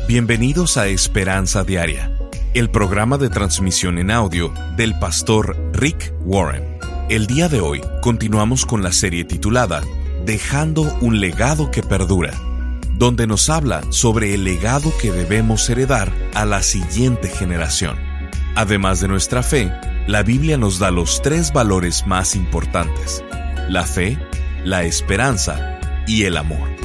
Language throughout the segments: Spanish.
Bienvenidos a Esperanza Diaria, el programa de transmisión en audio del pastor Rick Warren. El día de hoy continuamos con la serie titulada Dejando un legado que perdura, donde nos habla sobre el legado que debemos heredar a la siguiente generación. Además de nuestra fe, la Biblia nos da los 3 valores más importantes: la fe, la esperanza y el amor.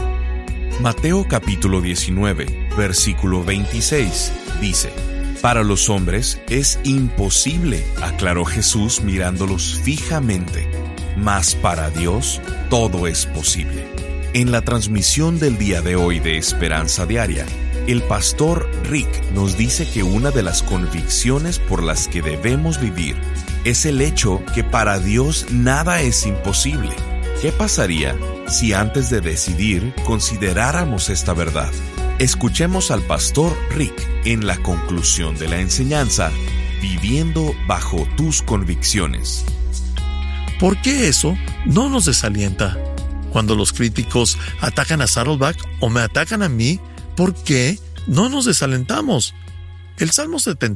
Mateo capítulo 19, versículo 26, dice: Para los hombres es imposible, aclaró Jesús mirándolos fijamente, mas para Dios todo es posible. En la transmisión del día de hoy de Esperanza Diaria, el pastor Rick nos dice que una de las convicciones por las que debemos vivir es el hecho que para Dios nada es imposible. ¿Qué pasaría si antes de decidir consideráramos esta verdad? Escuchemos al pastor Rick en la conclusión de la enseñanza, Viviendo bajo tus convicciones. ¿Por qué eso no nos desalienta? Cuando los críticos atacan a Saddleback o me atacan a mí, ¿por qué no nos desalentamos? El Salmo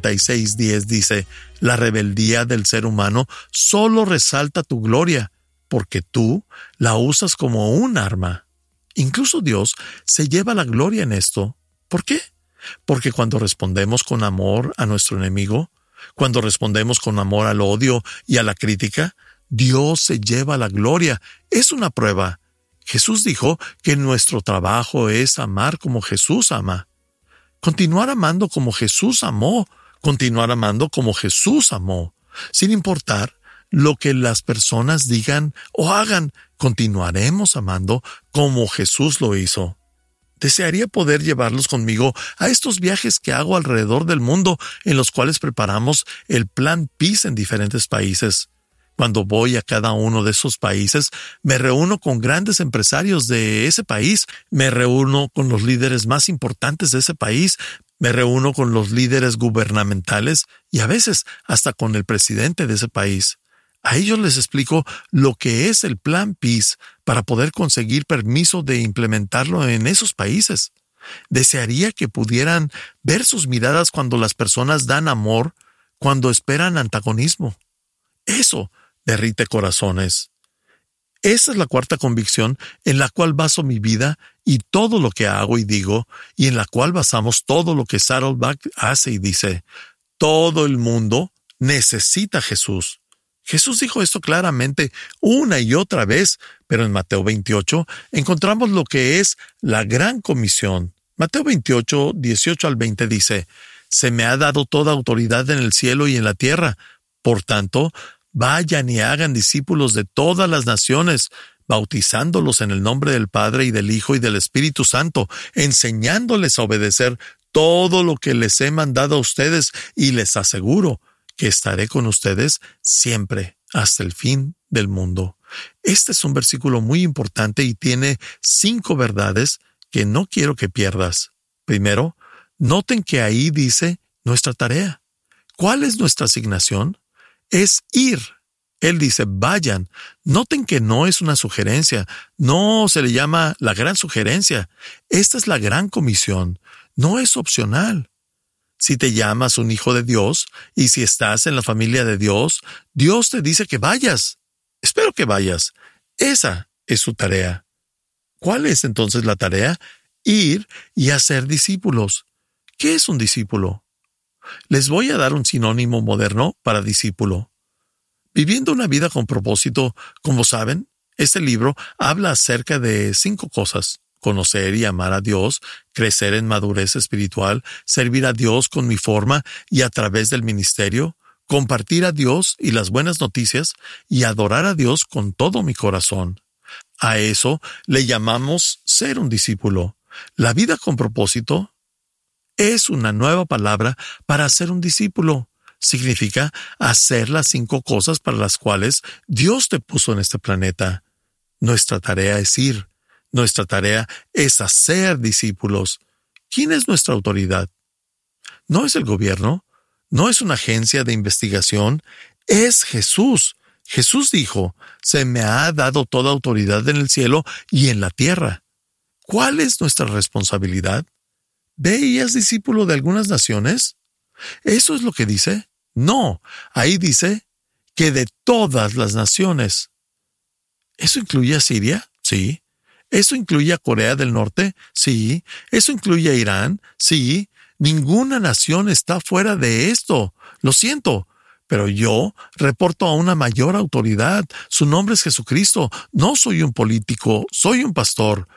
76:10 dice: La rebeldía del ser humano solo resalta tu gloria, porque tú la usas como un arma. Incluso Dios se lleva la gloria en esto. ¿Por qué? Porque cuando respondemos con amor a nuestro enemigo, cuando respondemos con amor al odio y a la crítica, Dios se lleva la gloria. Es una prueba. Jesús dijo que nuestro trabajo es amar como Jesús ama. Continuar amando como Jesús amó. Continuar amando como Jesús amó. Sin importar lo que las personas digan o hagan, continuaremos amando como Jesús lo hizo. Desearía poder llevarlos conmigo a estos viajes que hago alrededor del mundo, en los cuales preparamos el Plan Peace en diferentes países. Cuando voy a cada uno de esos países, me reúno con grandes empresarios de ese país, me reúno con los líderes más importantes de ese país, me reúno con los líderes gubernamentales y a veces hasta con el presidente de ese país. A ellos les explico lo que es el Plan Peace para poder conseguir permiso de implementarlo en esos países. Desearía que pudieran ver sus miradas cuando las personas dan amor, cuando esperan antagonismo. Eso derrite corazones. Esa es la 4ª convicción en la cual baso mi vida y todo lo que hago y digo, y en la cual basamos todo lo que Saddleback hace y dice. Todo el mundo necesita a Jesús. Jesús dijo esto claramente una y otra vez, pero en Mateo 28 encontramos lo que es la gran comisión. Mateo 28, 18 al 20 dice: Se me ha dado toda autoridad en el cielo y en la tierra. Por tanto, vayan y hagan discípulos de todas las naciones, bautizándolos en el nombre del Padre y del Hijo y del Espíritu Santo, enseñándoles a obedecer todo lo que les he mandado a ustedes, y les aseguro que estaré con ustedes siempre hasta el fin del mundo. Este es un versículo muy importante y tiene 5 verdades que no quiero que pierdas. Primero, noten que ahí dice nuestra tarea. ¿Cuál es nuestra asignación? Es ir. Él dice, vayan. Noten que no es una sugerencia. No se le llama la gran sugerencia. Esta es la gran comisión. No es opcional. Si te llamas un hijo de Dios y si estás en la familia de Dios, Dios te dice que vayas. Espero que vayas. Esa es su tarea. ¿Cuál es entonces la tarea? Ir y hacer discípulos. ¿Qué es un discípulo? Les voy a dar un sinónimo moderno para discípulo. Viviendo una vida con propósito, como saben, este libro habla acerca de 5 cosas. Conocer y amar a Dios, crecer en madurez espiritual, servir a Dios con mi forma y a través del ministerio, compartir a Dios y las buenas noticias y adorar a Dios con todo mi corazón. A eso le llamamos ser un discípulo. La vida con propósito es una nueva palabra para ser un discípulo. Significa hacer las 5 cosas para las cuales Dios te puso en este planeta. Nuestra tarea es ir. Nuestra tarea es hacer discípulos. ¿Quién es nuestra autoridad? No es el gobierno, no es una agencia de investigación, es Jesús. Jesús dijo, se me ha dado toda autoridad en el cielo y en la tierra. ¿Cuál es nuestra responsabilidad? ¿ve y es discípulo de algunas naciones? ¿Eso es lo que dice? No, ahí dice que de todas las naciones. ¿Eso incluye a Siria? Sí. ¿Eso incluye a Corea del Norte? Sí. ¿Eso incluye a Irán? Sí. Ninguna nación está fuera de esto. Lo siento, pero yo reporto a una mayor autoridad. Su nombre es Jesucristo. No soy un político, soy un pastor.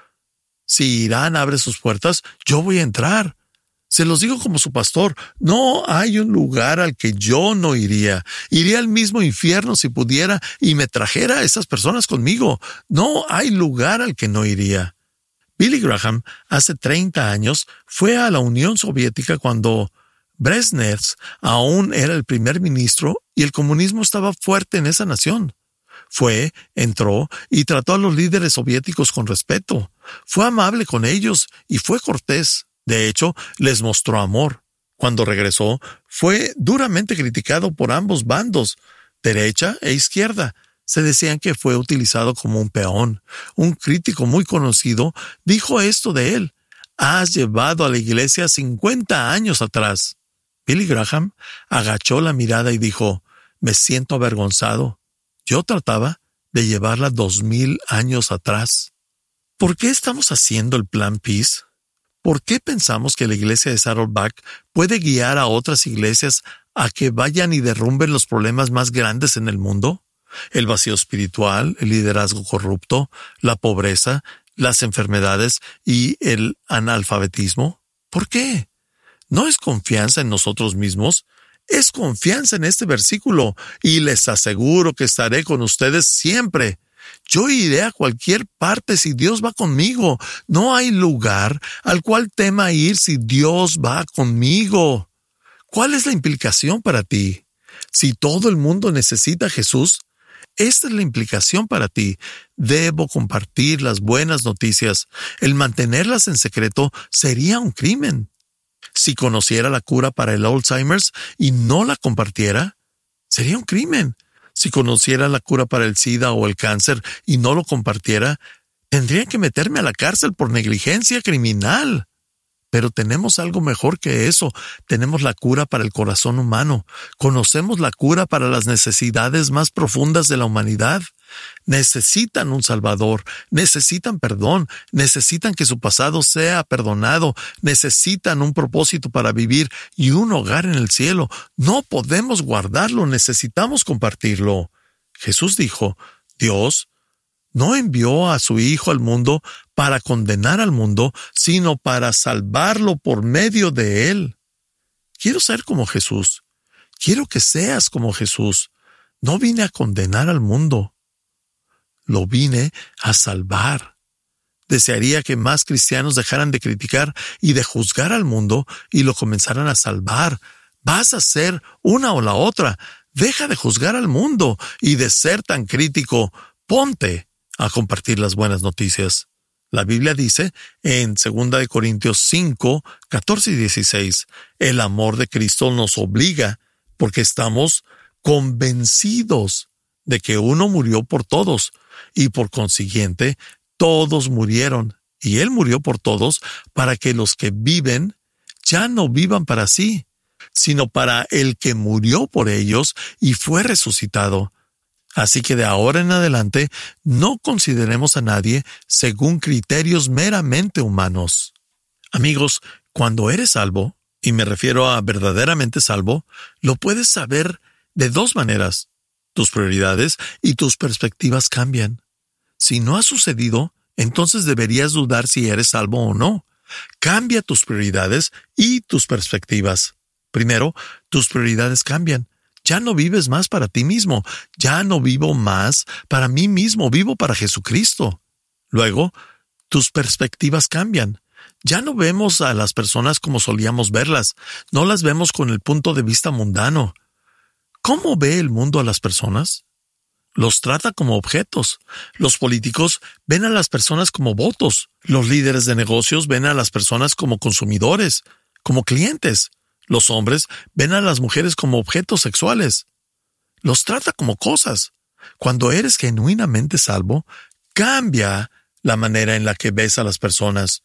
Si Irán abre sus puertas, yo voy a entrar. Se los digo como su pastor, no hay un lugar al que yo no iría. Iría al mismo infierno si pudiera y me trajera a esas personas conmigo. No hay lugar al que no iría. Billy Graham, hace 30 años, fue a la Unión Soviética cuando Brezhnev aún era el primer ministro y el comunismo estaba fuerte en esa nación. Fue, entró y trató a los líderes soviéticos con respeto. Fue amable con ellos y fue cortés. De hecho, les mostró amor. Cuando regresó, fue duramente criticado por ambos bandos, derecha e izquierda. Se decían que fue utilizado como un peón. Un crítico muy conocido dijo esto de él: «Has llevado a la iglesia 50 años atrás». Billy Graham agachó la mirada y dijo: «Me siento avergonzado. Yo trataba de llevarla 2000 años atrás». ¿Por qué estamos haciendo el Plan Peace? ¿Por qué pensamos que la iglesia de Saddleback puede guiar a otras iglesias a que vayan y derrumben los problemas más grandes en el mundo? El vacío espiritual, el liderazgo corrupto, la pobreza, las enfermedades y el analfabetismo. ¿Por qué? No es confianza en nosotros mismos, es confianza en este versículo, y les aseguro que estaré con ustedes siempre. Yo iré a cualquier parte si Dios va conmigo. No hay lugar al cual tema ir si Dios va conmigo. ¿Cuál es la implicación para ti? Si todo el mundo necesita a Jesús, esta es la implicación para ti. Debo compartir las buenas noticias. El mantenerlas en secreto sería un crimen. Si conociera la cura para el Alzheimer's y no la compartiera, sería un crimen. Si conociera la cura para el SIDA o el cáncer y no lo compartiera, tendría que meterme a la cárcel por negligencia criminal. Pero tenemos algo mejor que eso. Tenemos la cura para el corazón humano. Conocemos la cura para las necesidades más profundas de la humanidad. Necesitan un Salvador, necesitan perdón, necesitan que su pasado sea perdonado, necesitan un propósito para vivir y un hogar en el cielo. No podemos guardarlo, necesitamos compartirlo. Jesús dijo: Dios no envió a su Hijo al mundo para condenar al mundo, sino para salvarlo por medio de él. Quiero ser como Jesús. Quiero que seas como Jesús. No vine a condenar al mundo. Lo vine a salvar. Desearía que más cristianos dejaran de criticar y de juzgar al mundo y lo comenzaran a salvar. Vas a ser una o la otra. Deja de juzgar al mundo y de ser tan crítico. Ponte a compartir las buenas noticias. La Biblia dice en 2 Corintios 5, 14 y 16, el amor de Cristo nos obliga porque estamos convencidos de que uno murió por todos y por consiguiente todos murieron y Él murió por todos para que los que viven ya no vivan para sí, sino para el que murió por ellos y fue resucitado. Así que de ahora en adelante no consideremos a nadie según criterios meramente humanos. Amigos, cuando eres salvo, y me refiero a verdaderamente salvo, lo puedes saber de dos maneras. Tus prioridades y tus perspectivas cambian. Si no ha sucedido, entonces deberías dudar si eres salvo o no. Cambia tus prioridades y tus perspectivas. Primero, tus prioridades cambian. Ya no vives más para ti mismo. Ya no vivo más para mí mismo. Vivo para Jesucristo. Luego, tus perspectivas cambian. Ya no vemos a las personas como solíamos verlas. No las vemos con el punto de vista mundano. ¿Cómo ve el mundo a las personas? Los trata como objetos. Los políticos ven a las personas como votos. Los líderes de negocios ven a las personas como consumidores, como clientes. Los hombres ven a las mujeres como objetos sexuales. Los trata como cosas. Cuando eres genuinamente salvo, cambia la manera en la que ves a las personas.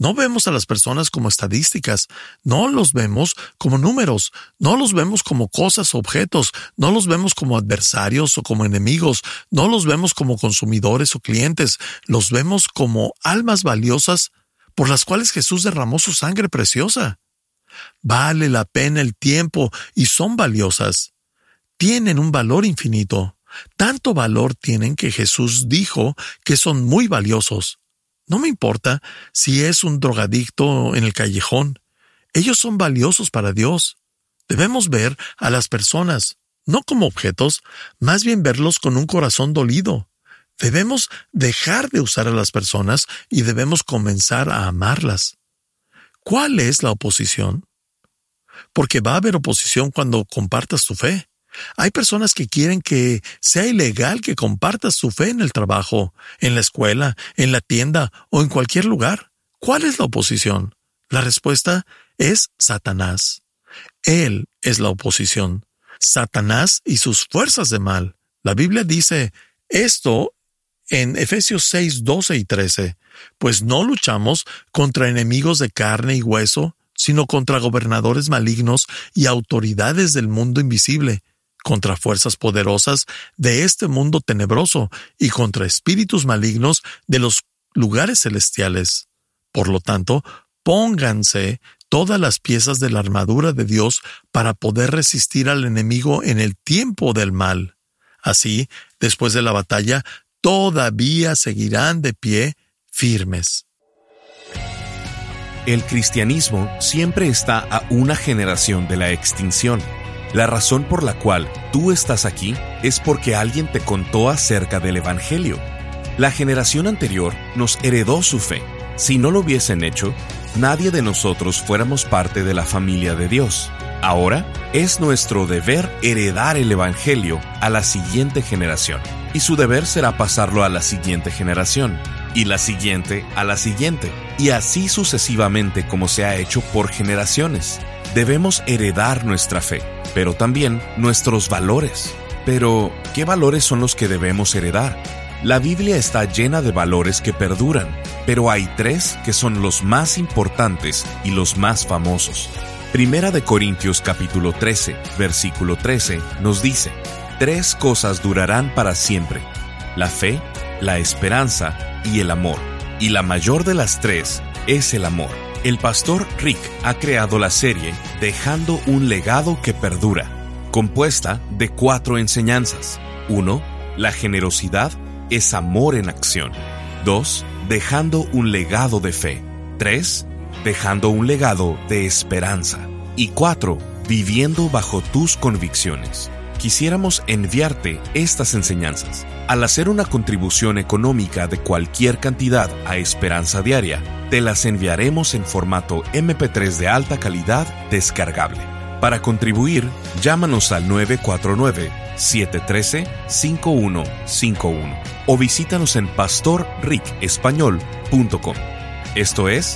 No vemos a las personas como estadísticas, no los vemos como números, no los vemos como cosas o objetos, no los vemos como adversarios o como enemigos, no los vemos como consumidores o clientes, los vemos como almas valiosas por las cuales Jesús derramó su sangre preciosa. Vale la pena el tiempo y son valiosas. Tienen un valor infinito. Tanto valor tienen que Jesús dijo que son muy valiosos. No me importa si es un drogadicto en el callejón. Ellos son valiosos para Dios. Debemos ver a las personas, no como objetos, más bien verlos con un corazón dolido. Debemos dejar de usar a las personas y debemos comenzar a amarlas. ¿Cuál es la oposición? Porque va a haber oposición cuando compartas tu fe. Hay personas que quieren que sea ilegal que compartas tu fe en el trabajo, en la escuela, en la tienda o en cualquier lugar. ¿Cuál es la oposición? La respuesta es Satanás. Él es la oposición. Satanás y sus fuerzas de mal. La Biblia dice esto en Efesios 6, 12 y 13. Pues no luchamos contra enemigos de carne y hueso, sino contra gobernadores malignos y autoridades del mundo invisible, contra fuerzas poderosas de este mundo tenebroso y contra espíritus malignos de los lugares celestiales. Por lo tanto, pónganse todas las piezas de la armadura de Dios para poder resistir al enemigo en el tiempo del mal. Así, después de la batalla, todavía seguirán de pie firmes. El cristianismo siempre está a una generación de la extinción. La razón por la cual tú estás aquí es porque alguien te contó acerca del Evangelio. La generación anterior nos heredó su fe. Si no lo hubiesen hecho, nadie de nosotros fuéramos parte de la familia de Dios. Ahora es nuestro deber heredar el Evangelio a la siguiente generación. Y su deber será pasarlo a la siguiente generación, y la siguiente a la siguiente, y así sucesivamente como se ha hecho por generaciones. Debemos heredar nuestra fe, pero también nuestros valores. Pero, ¿qué valores son los que debemos heredar? La Biblia está llena de valores que perduran, pero hay 3 que son los más importantes y los más famosos. Primera de Corintios capítulo 13, versículo 13 nos dice: 3 cosas durarán para siempre: la fe, la esperanza y el amor. Y la mayor de las 3 es el amor. El pastor Rick ha creado la serie Dejando un legado que perdura, compuesta de 4 enseñanzas. 1. La generosidad es amor en acción. 2. Dejando un legado de fe. 3. Dejando un legado de esperanza. Y 4. Viviendo bajo tus convicciones. Quisiéramos enviarte estas enseñanzas. Al hacer una contribución económica de cualquier cantidad a Esperanza Diaria, te las enviaremos en formato MP3 de alta calidad descargable. Para contribuir, llámanos al 949-713-5151 o visítanos en pastorricespañol.com. Esto es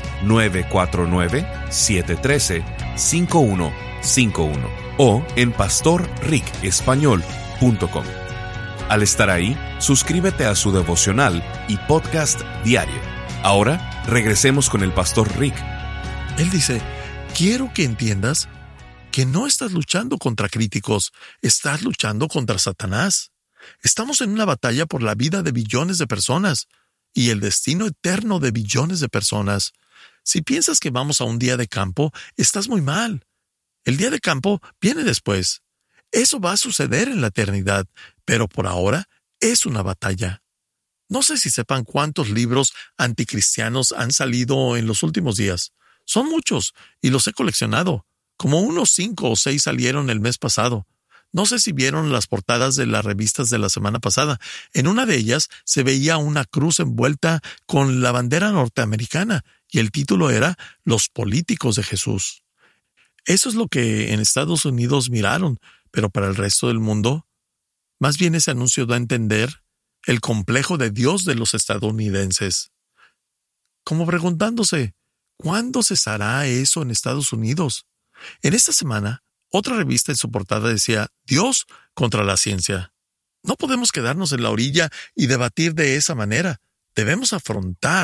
949-713-5151 o en pastorricespañol.com. Al estar ahí, suscríbete a su devocional y podcast diario. Ahora, regresemos con el pastor Rick. Él dice: quiero que entiendas que no estás luchando contra críticos, estás luchando contra Satanás. Estamos en una batalla por la vida de billones de personas y el destino eterno de billones de personas. Si piensas que vamos a un día de campo, estás muy mal. El día de campo viene después. Eso va a suceder en la eternidad, pero por ahora es una batalla. No sé si sepan cuántos libros anticristianos han salido en los últimos días. Son muchos y los he coleccionado. Como unos 5 o 6 salieron el mes pasado. No sé si vieron las portadas de las revistas de la semana pasada. En una de ellas se veía una cruz envuelta con la bandera norteamericana y el título era Los políticos de Jesús. Eso es lo que en Estados Unidos miraron, pero para el resto del mundo, más bien ese anuncio da a entender el complejo de Dios de los estadounidenses. Como preguntándose, ¿cuándo cesará eso en Estados Unidos? En esta semana, otra revista en su portada decía Dios contra la ciencia. No podemos quedarnos en la orilla y debatir de esa manera. Debemos afrontar,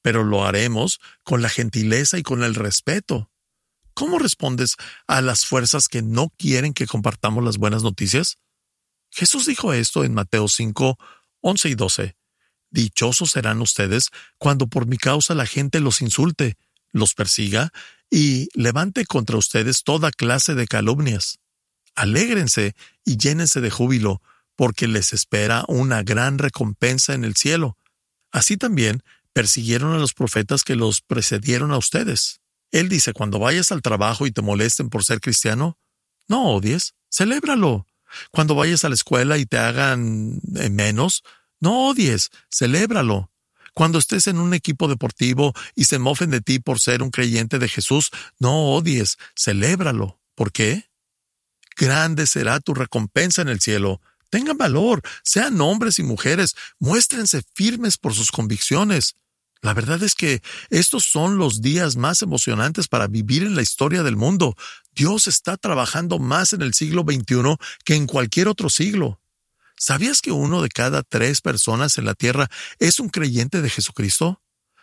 pero lo haremos con la gentileza y con el respeto. ¿Cómo respondes a las fuerzas que no quieren que compartamos las buenas noticias? Jesús dijo esto en Mateo 5, 11 y 12. Dichosos serán ustedes cuando por mi causa la gente los insulte, los persiga y levante contra ustedes toda clase de calumnias. Alégrense y llénense de júbilo, porque les espera una gran recompensa en el cielo. Así también persiguieron a los profetas que los precedieron a ustedes. Él dice, cuando vayas al trabajo y te molesten por ser cristiano, no odies, celébralo. Cuando vayas a la escuela y te hagan menos, no odies, celébralo. Cuando estés en un equipo deportivo y se mofen de ti por ser un creyente de Jesús, no odies, celébralo. ¿Por qué? Grande será tu recompensa en el cielo. Tengan valor, sean hombres y mujeres, muéstrense firmes por sus convicciones. La verdad es que estos son los días más emocionantes para vivir en la historia del mundo. Dios está trabajando más en el siglo XXI que en cualquier otro siglo. ¿Sabías que 1 de cada 3 personas en la Tierra es un creyente de Jesucristo?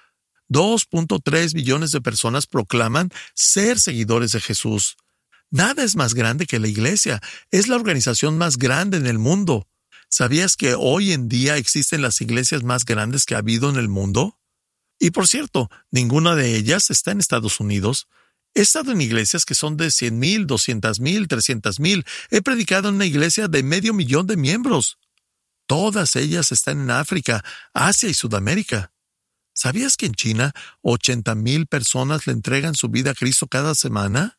2.3 billones de personas proclaman ser seguidores de Jesús. Nada es más grande que la Iglesia. Es la organización más grande en el mundo. ¿Sabías que hoy en día existen las iglesias más grandes que ha habido en el mundo? Y por cierto, ninguna de ellas está en Estados Unidos. He estado en iglesias que son de 100,000, 200,000, 300,000. He predicado en una iglesia de 500,000 de miembros. Todas ellas están en África, Asia y Sudamérica. ¿Sabías que en China 80,000 personas le entregan su vida a Cristo cada semana?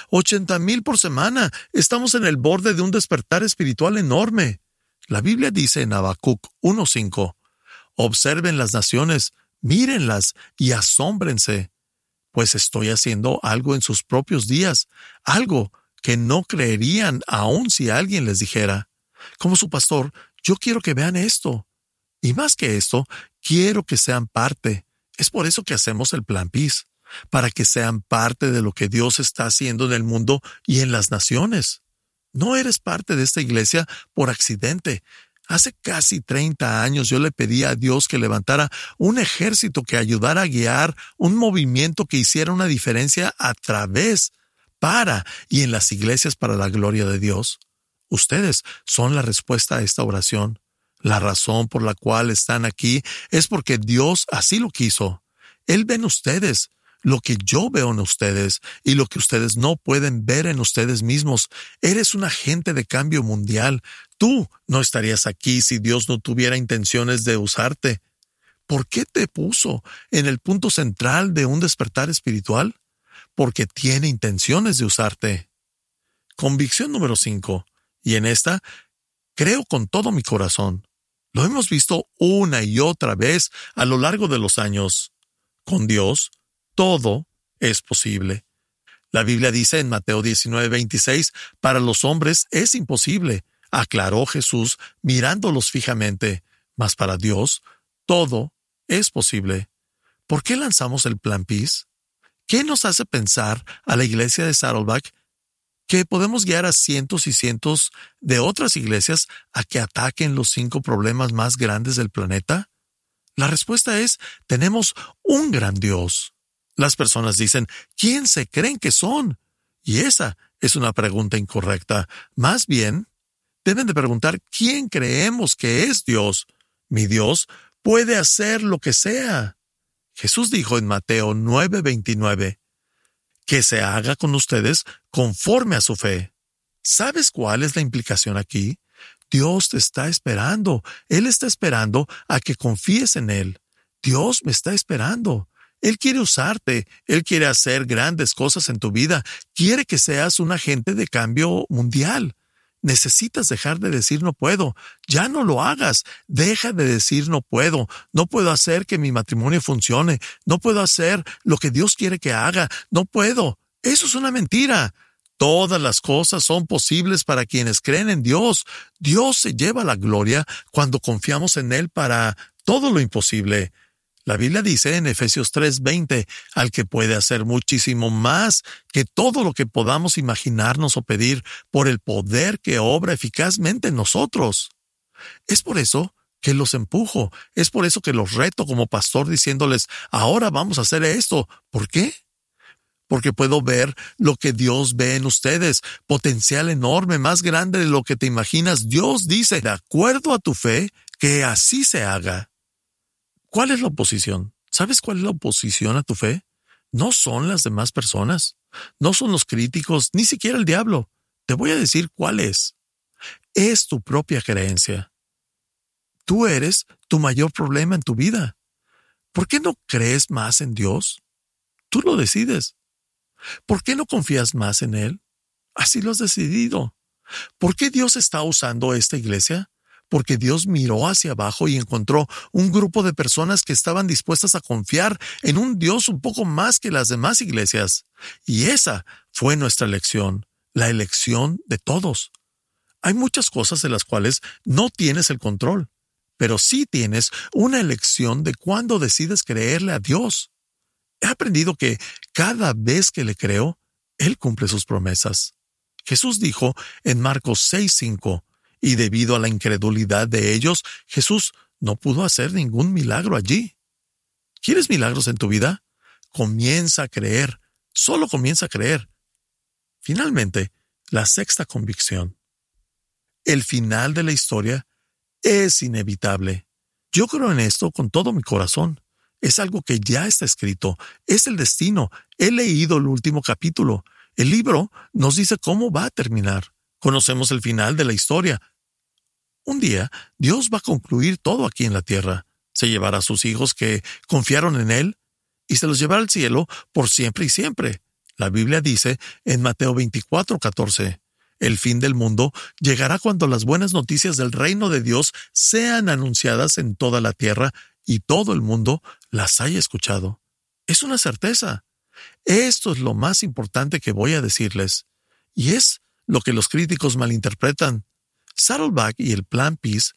80,000 por semana. Estamos en el borde de un despertar espiritual enorme. La Biblia dice en Habacuc 1:5, observen las naciones, mírenlas y asómbrense, pues estoy haciendo algo en sus propios días, algo que no creerían aun si alguien les dijera. Como su pastor, yo quiero que vean esto. Y más que esto, quiero que sean parte. Es por eso que hacemos el Plan Peace, para que sean parte de lo que Dios está haciendo en el mundo y en las naciones. No eres parte de esta iglesia por accidente. Hace casi 30 años yo le pedí a Dios que levantara un ejército que ayudara a guiar un movimiento que hiciera una diferencia a través, para y en las iglesias para la gloria de Dios. Ustedes son la respuesta a esta oración. La razón por la cual están aquí es porque Dios así lo quiso. Él ve en ustedes lo que yo veo en ustedes y lo que ustedes no pueden ver en ustedes mismos. Eres un agente de cambio mundial. Tú no estarías aquí si Dios no tuviera intenciones de usarte. ¿Por qué te puso en el punto central de un despertar espiritual? Porque tiene intenciones de usarte. Convicción número 5. Y en esta, creo con todo mi corazón. Lo hemos visto una y otra vez a lo largo de los años. Con Dios, todo es posible. La Biblia dice en Mateo 19:26, para los hombres es imposible, aclaró Jesús mirándolos fijamente, mas para Dios todo es posible. ¿Por qué lanzamos el Plan Peace? ¿Qué nos hace pensar a la iglesia de Saddleback que podemos guiar a cientos y cientos de otras iglesias a que ataquen los 5 problemas más grandes del planeta? La respuesta es, tenemos un gran Dios. Las personas dicen, ¿quién se creen que son? Y esa es una pregunta incorrecta. Más bien, deben de preguntar, ¿quién creemos que es Dios? Mi Dios puede hacer lo que sea. Jesús dijo en Mateo 9:29, que se haga con ustedes conforme a su fe. ¿Sabes cuál es la implicación aquí? Dios te está esperando. Él está esperando a que confíes en Él. Dios me está esperando. Él quiere usarte. Él quiere hacer grandes cosas en tu vida. Quiere que seas un agente de cambio mundial. Necesitas dejar de decir no puedo. Ya no lo hagas. Deja de decir no puedo. No puedo hacer que mi matrimonio funcione. No puedo hacer lo que Dios quiere que haga. No puedo. Eso es una mentira. Todas las cosas son posibles para quienes creen en Dios. Dios se lleva la gloria cuando confiamos en Él para todo lo imposible. La Biblia dice en Efesios 3:20, al que puede hacer muchísimo más que todo lo que podamos imaginarnos o pedir por el poder que obra eficazmente en nosotros. Es por eso que los empujo. Es por eso que los reto como pastor diciéndoles, ahora vamos a hacer esto. ¿Por qué? Porque puedo ver lo que Dios ve en ustedes, potencial enorme, más grande de lo que te imaginas. Dios dice, de acuerdo a tu fe, que así se haga. ¿Cuál es la oposición? ¿Sabes cuál es la oposición a tu fe? No son las demás personas, no son los críticos, ni siquiera el diablo. Te voy a decir cuál es. Es tu propia creencia. Tú eres tu mayor problema en tu vida. ¿Por qué no crees más en Dios? Tú lo decides. ¿Por qué no confías más en Él? Así lo has decidido. ¿Por qué Dios está usando esta iglesia? Porque Dios miró hacia abajo y encontró un grupo de personas que estaban dispuestas a confiar en un Dios un poco más que las demás iglesias. Y esa fue nuestra elección, la elección de todos. Hay muchas cosas de las cuales no tienes el control, pero sí tienes una elección de cuándo decides creerle a Dios. He aprendido que cada vez que le creo, Él cumple sus promesas. Jesús dijo en Marcos 6:5, y debido a la incredulidad de ellos, Jesús no pudo hacer ningún milagro allí. ¿Quieres milagros en tu vida? Comienza a creer. Solo comienza a creer. Finalmente, la sexta convicción. El final de la historia es inevitable. Yo creo en esto con todo mi corazón. Es algo que ya está escrito. Es el destino. He leído el último capítulo. El libro nos dice cómo va a terminar. Conocemos el final de la historia. Un día, Dios va a concluir todo aquí en la tierra. Se llevará a sus hijos que confiaron en Él y se los llevará al cielo por siempre y siempre. La Biblia dice en Mateo 24:14, el fin del mundo llegará cuando las buenas noticias del reino de Dios sean anunciadas en toda la tierra y todo el mundo las haya escuchado. Es una certeza. Esto es lo más importante que voy a decirles. Y es lo que los críticos malinterpretan. Saddleback y el Plan Peace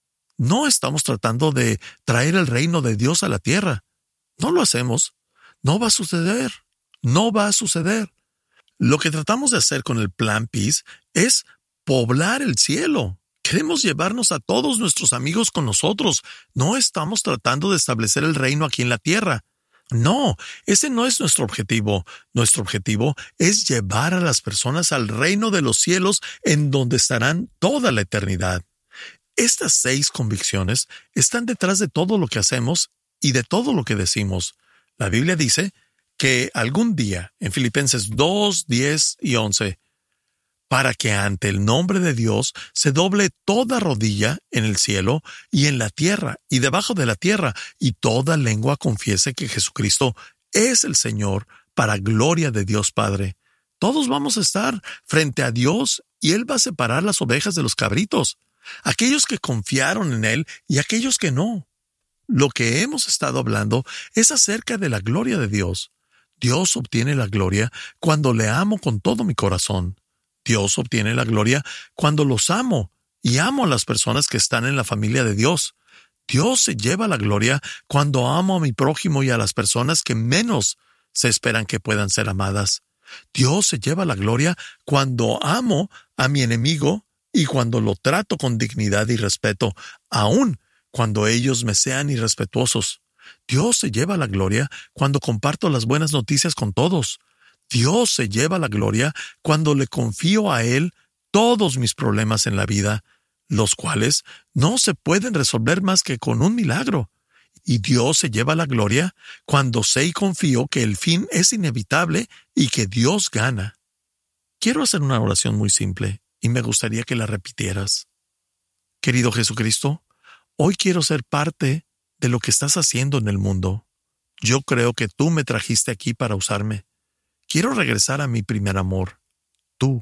no estamos tratando de traer el reino de Dios a la tierra. No lo hacemos. No va a suceder. No va a suceder. Lo que tratamos de hacer con el Plan Peace es poblar el cielo. Queremos llevarnos a todos nuestros amigos con nosotros. No estamos tratando de establecer el reino aquí en la tierra. No, ese no es nuestro objetivo. Nuestro objetivo es llevar a las personas al reino de los cielos en donde estarán toda la eternidad. Estas 6 convicciones están detrás de todo lo que hacemos y de todo lo que decimos. La Biblia dice que algún día, en Filipenses 2, 10 y 11, para que ante el nombre de Dios se doble toda rodilla en el cielo y en la tierra y debajo de la tierra, y toda lengua confiese que Jesucristo es el Señor, para gloria de Dios Padre. Todos vamos a estar frente a Dios y Él va a separar las ovejas de los cabritos, aquellos que confiaron en Él y aquellos que no. Lo que hemos estado hablando es acerca de la gloria de Dios. Dios obtiene la gloria cuando le amo con todo mi corazón. Dios obtiene la gloria cuando los amo y amo a las personas que están en la familia de Dios. Dios se lleva la gloria cuando amo a mi prójimo y a las personas que menos se esperan que puedan ser amadas. Dios se lleva la gloria cuando amo a mi enemigo y cuando lo trato con dignidad y respeto, aun cuando ellos me sean irrespetuosos. Dios se lleva la gloria cuando comparto las buenas noticias con todos. Dios se lleva la gloria cuando le confío a Él todos mis problemas en la vida, los cuales no se pueden resolver más que con un milagro. Y Dios se lleva la gloria cuando sé y confío que el fin es inevitable y que Dios gana. Quiero hacer una oración muy simple y me gustaría que la repitieras. Querido Jesucristo, hoy quiero ser parte de lo que estás haciendo en el mundo. Yo creo que tú me trajiste aquí para usarme. Quiero regresar a mi primer amor, tú.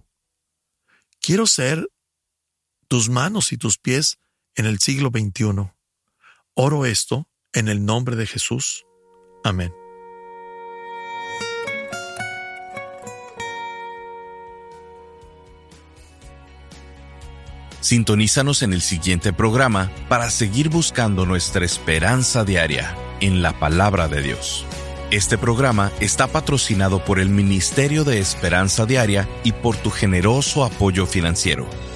Quiero ser tus manos y tus pies en el siglo XXI. Oro esto en el nombre de Jesús. Amén. Sintonízanos en el siguiente programa para seguir buscando nuestra esperanza diaria en la Palabra de Dios. Este programa está patrocinado por el Ministerio de Esperanza Diaria y por tu generoso apoyo financiero.